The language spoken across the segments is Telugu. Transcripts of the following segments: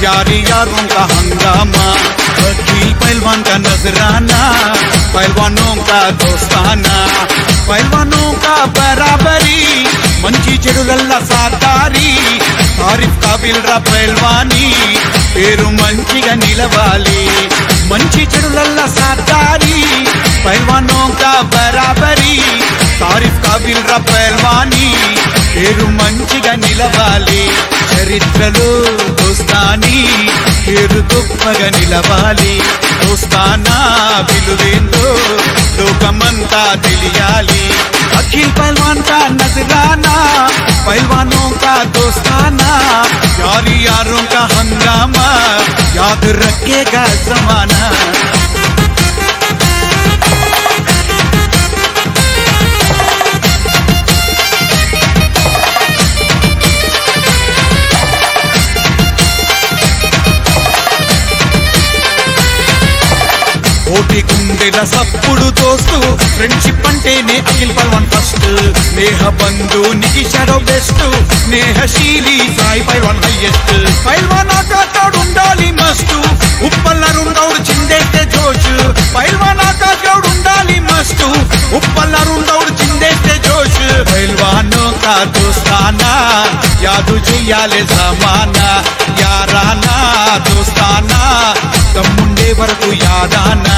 यारी यारों का हंगामा, वकील पहलवान का नजराना, पहलवानों का दोस्ताना, पहलवानों का बराबरी, मंची చెడులల్లా సాదారి, తారీఫ్ కాబిల్ రా పహల్వానీ, పేరు మంచిగా నిలవాలి, మంచి చెడులల్లా సాదారి, పహల్వానోं का बराबरी, తారీఫ్ కాబిల్ రా పహల్వానీ, పేరు మంచిగా నిలవాలి, చరిత్రలో దోస్తానీ పేరు గొప్పగా నిలవాలి, దోస్తానా విలువేందో లోకమంతా తెలియాలి, अखिल पहलवान का नजराना, पहलवानों का दोस्ताना, यारी यारों का हंगामा, याद रखेगा जमाना। ఓటి గుండెల సప్పుడు దోస్తు, ఫ్రెండ్షిప్ అంటేనే అఖిల్ పహల్వాన్ ఫస్ట్, స్నేహ బంధునికి షడో బెస్ట్, స్నేహశీలి సాయి పహల్వాన్ హైయెస్ట్, పహల్వాన్ ఆకాశోడు ఉండాలి మస్ట్, ఉప్పల్లరుండౌడు చిందేస్తే జోష్, పహల్వాన్ ఆకాశోడు ఉండాలి మస్ట్, ఉప్పల్లరుండౌడు చిందేస్తే జోష్, పహల్వానోं का दोस्ताना యాదు చెయ్యాలి జమానా, యారానా దోస్తానా తమ్ముండే వరకు యాదానా।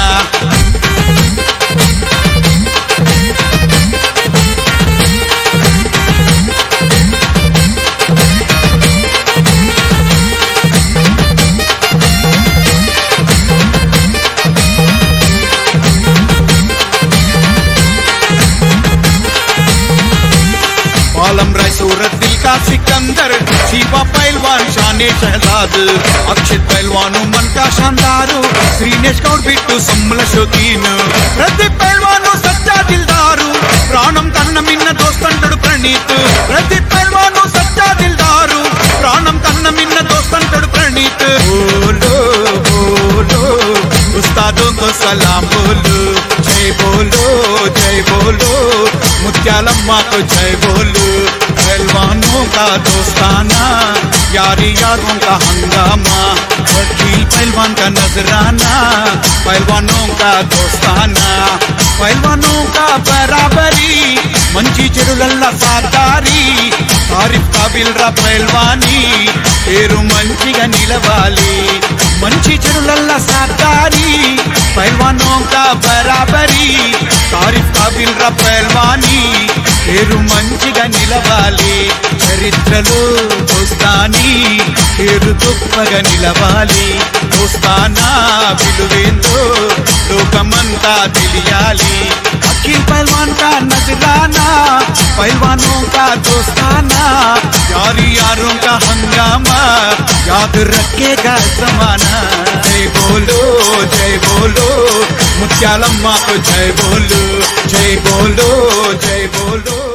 आलम राय सूरत दिल का सिकंदर, शिवा पहलवान शाने शहजाद, अक्षित पहलवान मन का शानदार, श्रीनेश गौड़ बिट्टू सम्मल शौकीन, प्रदीप पहलवान सच्चा दिलदारू, प्राणम तन्न मिन्न दोस्तंटुडु प्रणीत, प्रदीप पहलवान सच्चा दिलदारू, प्राणम तन्न मिन्न दोस्तंटुडु प्रणीत, बोलो बोलो उस्तादों को सलाम बोलो, जय बोलो जय बोलो मुत्यालम्मा को जय बोलो, पहलवानों का दोस्ताना, यारी यारों का हंगामा, वकील पहलवान का नजराना, पहलवानों का दोस्ताना, पहलवानों का बराबरी, मंची చెడులల్లా సాదారి, తారీఫ్ కాబిల్ రా పహల్వానీ, పేరు మంచిగా నిలవాలి, మంచి చెడులల్లా సాదారి, పహల్వానోं का बराबरी, తారీఫ్ కాబిల్ రా పహల్వానీ, పేరు మంచిగా నిలవాలి, చరిత్రలో దోస్తానీ పేరు గొప్పగా నిలవాలి, దోస్తానా విలువేందో లోకమంతా తెలియాలి, अखिल पहलवान का नजराना, पहलवानों का दोस्ताना, यारी यारों का हंगामा, याद रखेगा जमाना। जय बोलो मुत्यालम्मा को जय बोलो जय बोलो जय बोलो।